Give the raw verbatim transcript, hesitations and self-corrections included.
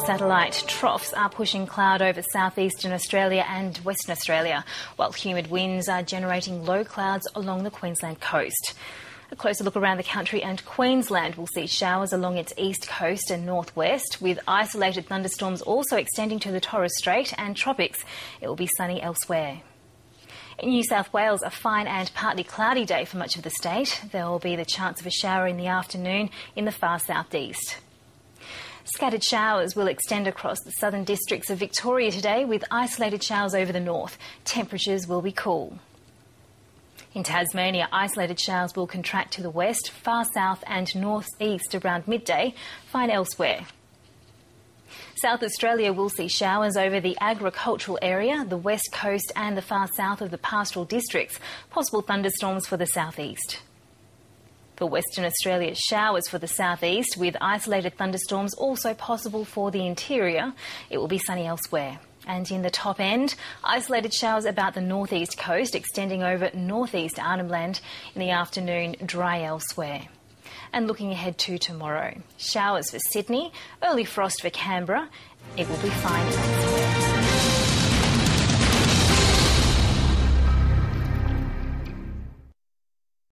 satellite. Troughs are pushing cloud over southeastern Australia and Western Australia, while humid winds are generating low clouds along the Queensland coast. A closer look around the country, and Queensland will see showers along its east coast and northwest, with isolated thunderstorms also extending to the Torres Strait and tropics. It will be sunny elsewhere. In New South Wales, a fine and partly cloudy day for much of the state. There will be the chance of a shower in the afternoon in the far southeast. Scattered showers will extend across the southern districts of Victoria today, with isolated showers over the north. Temperatures will be cool. In Tasmania, isolated showers will contract to the west, far south and north-east around midday, fine elsewhere. South Australia will see showers over the agricultural area, the west coast and the far south of the pastoral districts. Possible thunderstorms for the southeast. For Western Australia, showers for the southeast, with isolated thunderstorms also possible for the interior. It will be sunny elsewhere. And in the top end, isolated showers about the northeast coast, extending over northeast Arnhem Land. In the afternoon, dry elsewhere. And looking ahead to tomorrow, showers for Sydney, early frost for Canberra. It will be fine elsewhere.